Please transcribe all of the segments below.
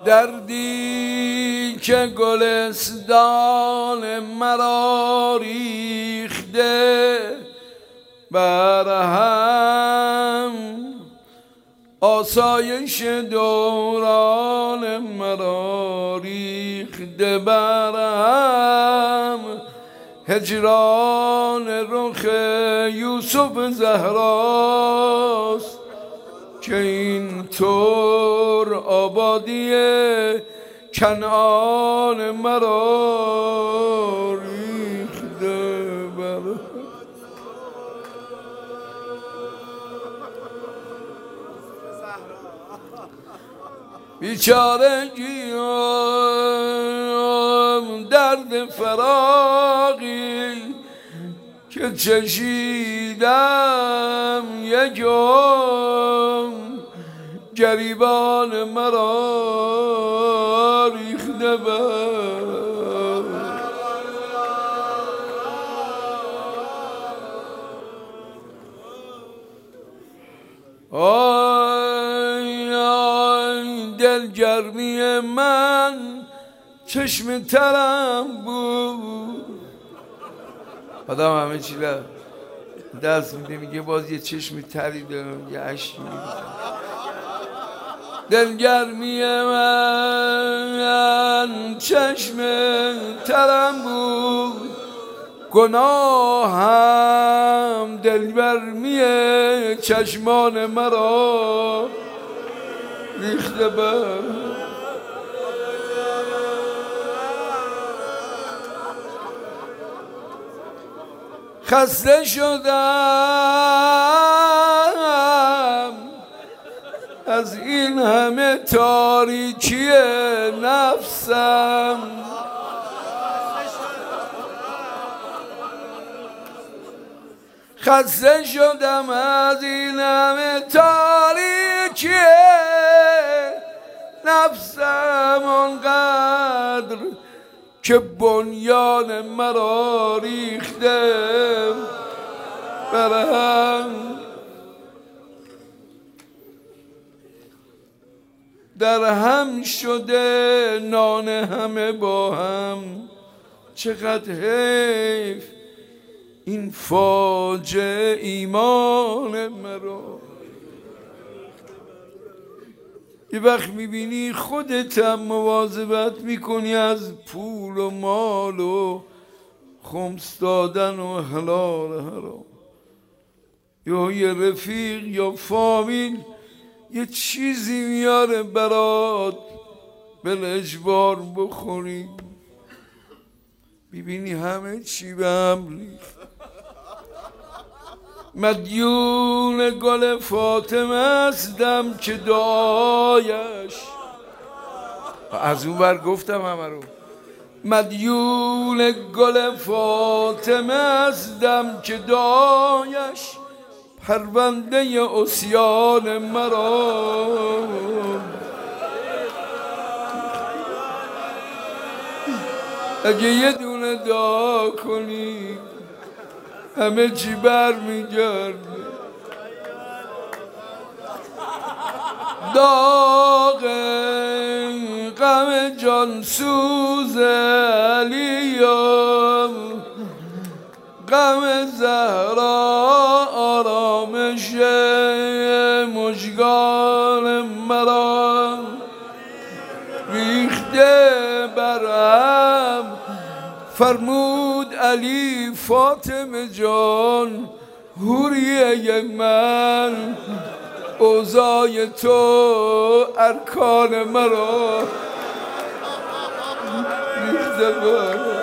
دردی که گلستان مرا ریخته بر هم، آسایش دوران مرا ریخته بر هم، هجران رخ یوسف زهراست که این طور آبادی کنعان مرا ریخته بر بیچارگیم درد فراقی که چشیدم یکم، گریبان مرا ریخته بر آی آی دلگرمی من چشم ترم بود. آدم همه چی دست میده میگه باز یه چشم تری دارم، یه عشقی دلگرمی من چشم ترم بود، گناهم دلگرمی چشمان مرا ریخته بر خسته شدم از این همه تاریکی نفسم، خسته شدم از این همه تاریکی نفسم، آنقدر که بنیان مرا ریخته بر هم، در هم شده نان همه با هم. چقدر حیف این فاجعه ایمان مرا. یه وقت میبینی خودت هم مواظبت میکنی از پول و مال و خمس دادن و حلال حرام، یا یه رفیق یا فامیل یه چیزی میاره برات بل اجبار بخوری، میبینی همه چی به هم ریخت. مدیون گل فاطمه هستم که دعایش، از اون بر گفتم همه رو، مدیون گل فاطمه هستم که دعایش پرونده عصیان مرا. اگه یه دونه دعا کنی همه چی بر میگرده. داغ غم جانسوز علیم، غم زهرا آرامش مژگان مرا ریخته برم. فرمود علی فاطمه جان حوریه من، اوضاع تو ارکان مرا ریخته برم.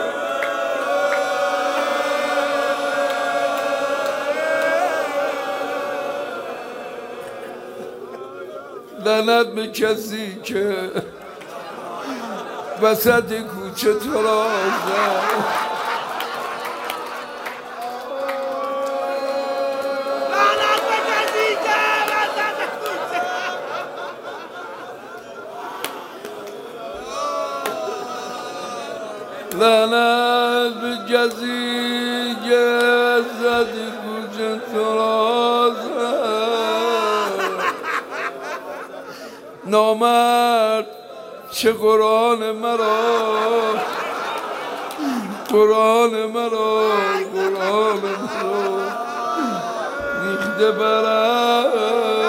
لعنت به کسی که وسط کوچه تو را زد. لعنت به کسی که وسط کوچه. لعنت به کسی که وسط کوچه تو را زد. نامرد چه قرآن مرا قرآن مرا قرآن مرا ریخته برم